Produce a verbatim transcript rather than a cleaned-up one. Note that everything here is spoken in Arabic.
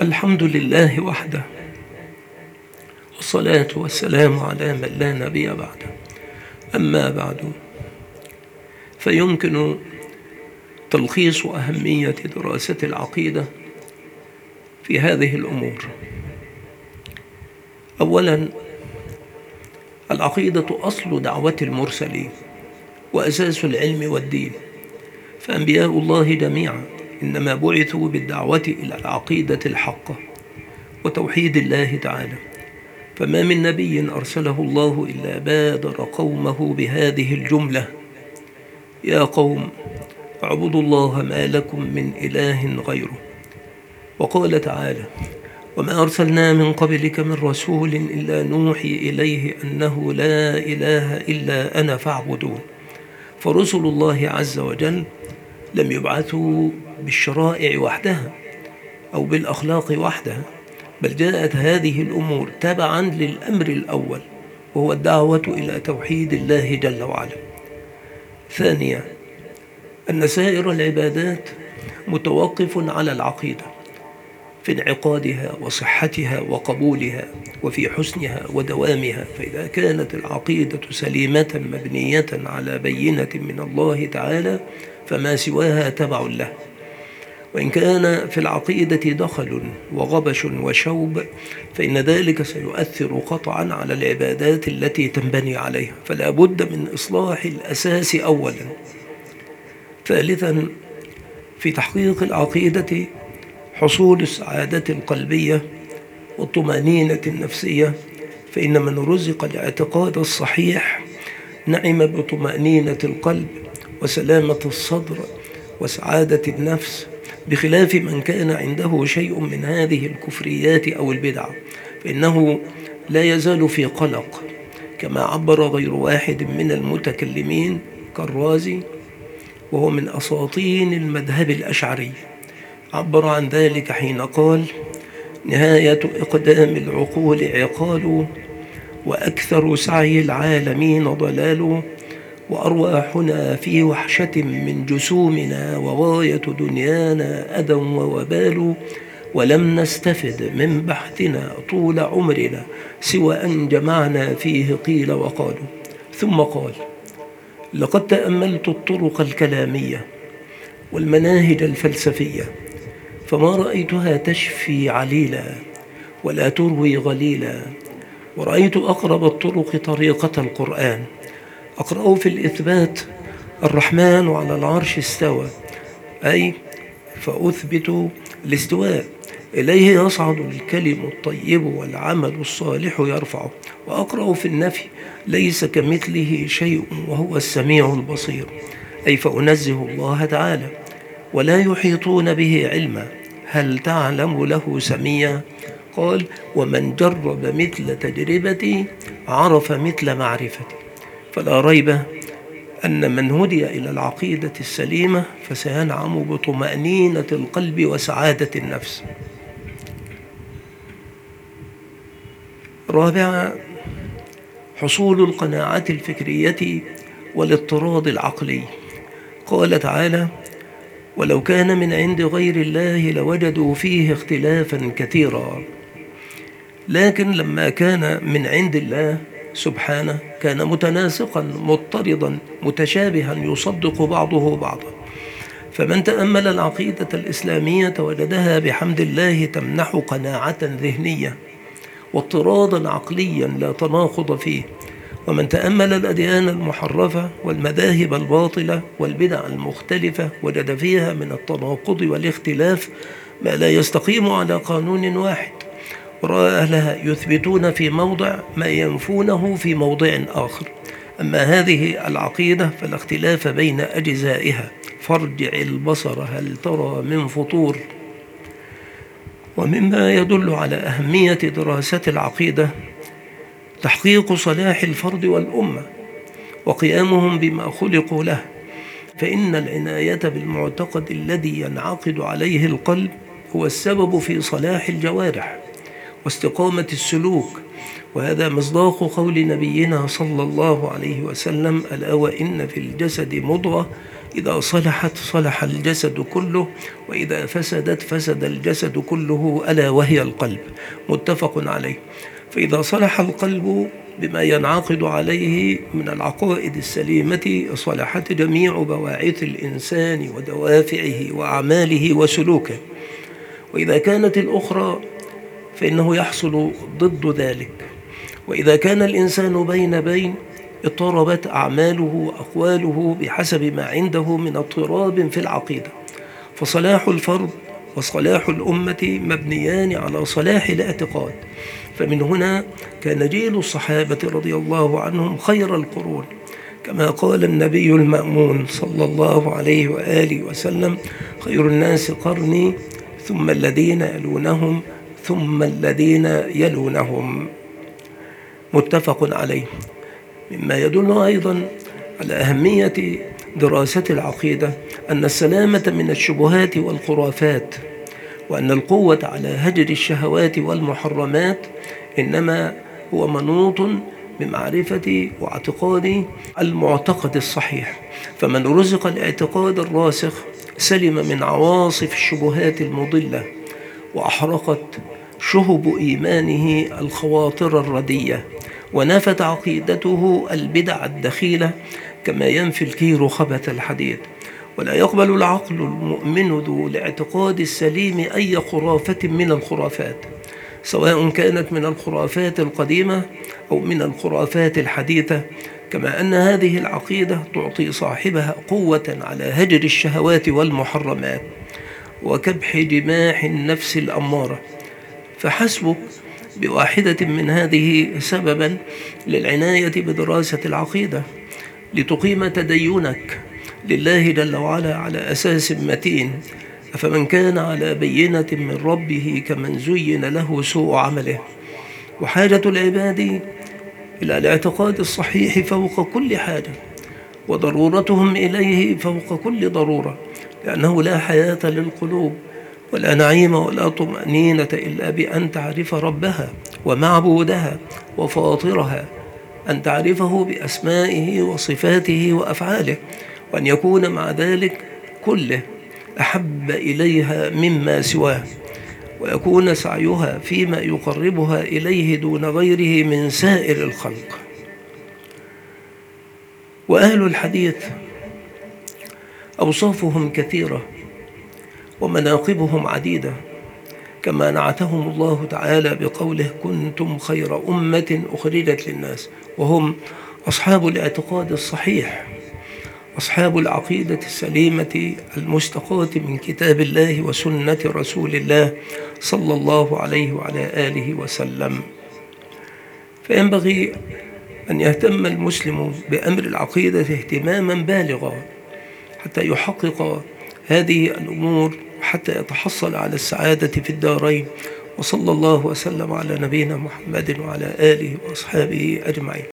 الحمد لله وحده، والصلاة والسلام على من لا نبي بعده. أما بعد، فيمكن تلخيص أهمية دراسة العقيدة في هذه الأمور. أولا، العقيدة أصل دعوة المرسلين وأساس العلم والدين، فأنبياء الله جميعا إنما بعثوا بالدعوة إلى العقيدة الحقة وتوحيد الله تعالى، فما من نبي أرسله الله إلا بادر قومه بهذه الجملة: يا قوم اعبدوا الله ما لكم من إله غيره. وقال تعالى: وما أرسلنا من قبلك من رسول إلا نوحي إليه أنه لا إله إلا أنا فاعبدون. فرسل الله عز وجل لم يبعثوا بالشرائع وحدها أو بالأخلاق وحدها، بل جاءت هذه الأمور تبعا للأمر الأول، وهو الدعوة إلى توحيد الله جل وعلا. ثانيا، أن سائر العبادات متوقف على العقيدة في انعقادها وصحتها وقبولها وفي حسنها ودوامها، فإذا كانت العقيدة سليمة مبنية على بينة من الله تعالى فما سواها تبع له، وإن كان في العقيدة دخل وغبش وشوب فإن ذلك سيؤثر قطعا على العبادات التي تنبني عليها، فلا بد من إصلاح الأساس أولا. ثالثا، في تحقيق العقيدة حصول السعادة القلبية والطمأنينة النفسية، فإن من رزق الاعتقاد الصحيح نعم بطمأنينة القلب وسلامة الصدر وسعادة النفس، بخلاف من كان عنده شيء من هذه الكفريات أو البدع، فإنه لا يزال في قلق، كما عبر غير واحد من المتكلمين كالرازي، وهو من أساطين المذهب الأشعري، عبر عن ذلك حين قال: نهاية إقدام العقول عقال، وأكثر سعي العالمين ضلال، وأرواحنا في وحشة من جسومنا، وغاية دنيانا أذى ووبال، ولم نستفد من بحثنا طول عمرنا سوى أن جمعنا فيه قيل وقالوا. ثم قال: لقد تأملت الطرق الكلامية والمناهج الفلسفية فما رأيتها تشفي عليلا ولا تروي غليلا، ورأيت أقرب الطرق طريقة القرآن، أقرأه في الإثبات: الرحمن على العرش استوى، أي فأثبت الاستواء، إليه يصعد الكلم الطيب والعمل الصالح يرفعه. وأقرأ في النفي: ليس كمثله شيء وهو السميع البصير، أي فأنزه الله تعالى ولا يحيطون به علما، هل تعلم له سميا؟ قال: ومن جرب مثل تجربتي عرف مثل معرفتي. فلا ريب أن من هدي إلى العقيدة السليمة فسينعم بطمأنينة القلب وسعادة النفس. رابعا، حصول القناعة الفكرية والاضطراد العقلي. قال تعالى: ولو كان من عند غير الله لوجدوا فيه اختلافا كثيرا. لكن لما كان من عند الله سبحانه كان متناسقا مضطردا متشابها يصدق بعضه بعضا. فمن تأمل العقيدة الإسلامية وجدها بحمد الله تمنح قناعة ذهنية واضطرادا عقليا لا تناقض فيه. ومن تأمل الأديان المحرفة والمذاهب الباطلة والبدع المختلفة وجد فيها من التناقض والاختلاف ما لا يستقيم على قانون واحد، ورأى أهلها يثبتون في موضع ما ينفونه في موضع آخر. أما هذه العقيدة فلا اختلاف بين أجزائها، فارجع البصر هل ترى من فطور. ومما يدل على أهمية دراسة العقيدة تحقيق صلاح الفرد والأمة وقيامهم بما خلقوا له، فإن العناية بالمعتقد الذي ينعقد عليه القلب هو السبب في صلاح الجوارح واستقامة السلوك، وهذا مصداق قول نبينا صلى الله عليه وسلم: ألا وإن في الجسد مضغة إذا صلحت صلح الجسد كله، وإذا فسدت فسد الجسد كله، ألا وهي القلب. متفق عليه. فإذا صلح القلب بما ينعقد عليه من العقائد السليمة صلحت جميع بواعث الإنسان ودوافعه وأعماله وسلوكه. وإذا كانت الأخرى فإنه يحصل ضد ذلك. وإذا كان الإنسان بين بين اضطربت أعماله وأقواله بحسب ما عنده من اضطراب في العقيدة. فصلاح الفرد وصلاح الأمة مبنيان على صلاح الاعتقاد. فمن هنا كان جيل الصحابة رضي الله عنهم خير القرون، كما قال النبي المأمون صلى الله عليه وآله وسلم: خير الناس قرني ثم الذين يلونهم ثم الذين يلونهم. متفق عليه. مما يدل أيضا على أهمية دراسة العقيدة أن السلامة من الشبهات والخرافات، وأن القوة على هجر الشهوات والمحرمات إنما هو منوط بمعرفة واعتقاد المعتقد الصحيح. فمن رزق الاعتقاد الراسخ سلم من عواصف الشبهات المضلة، وأحرقت شهب إيمانه الخواطر الردية، ونفت عقيدته البدع الدخيلة كما ينفي الكير خبث الحديد. ولا يقبل العقل المؤمن ذو الاعتقاد السليم أي خرافة من الخرافات، سواء كانت من الخرافات القديمة أو من الخرافات الحديثة، كما أن هذه العقيدة تعطي صاحبها قوة على هجر الشهوات والمحرمات وكبح جماح النفس الأمارة. فحسبك بواحدة من هذه سببا للعناية بدراسة العقيدة، لتقيم تدينك لله جل وعلا على أساس متين. أفمن كان على بينة من ربه كمن زين له سوء عمله. وحاجة العباد إلى الاعتقاد الصحيح فوق كل حاجة، وضرورتهم إليه فوق كل ضرورة، لأنه لا حياة للقلوب ولا نعيم ولا طمأنينة إلا بأن تعرف ربها ومعبودها وفاطرها، أن تعرفه بأسمائه وصفاته وأفعاله، وأن يكون مع ذلك كله أحب إليها مما سواه، ويكون سعيها فيما يقربها إليه دون غيره من سائر الخلق. وأهل الحديث أوصافهم كثيرة ومناقبهم عديدة، كما نعتهم الله تعالى بقوله: كنتم خير أمة أخرجت للناس، وهم أصحاب الاعتقاد الصحيح، أصحاب العقيدة السليمة المستقاة من كتاب الله وسنة رسول الله صلى الله عليه وعلى آله وسلم. فينبغي أن يهتم المسلم بأمر العقيدة اهتماما بالغا حتى يحقق هذه الأمور، حتى يتحصل على السعادة في الدارين. وصلى الله وسلم على نبينا محمد وعلى آله وأصحابه أجمعين.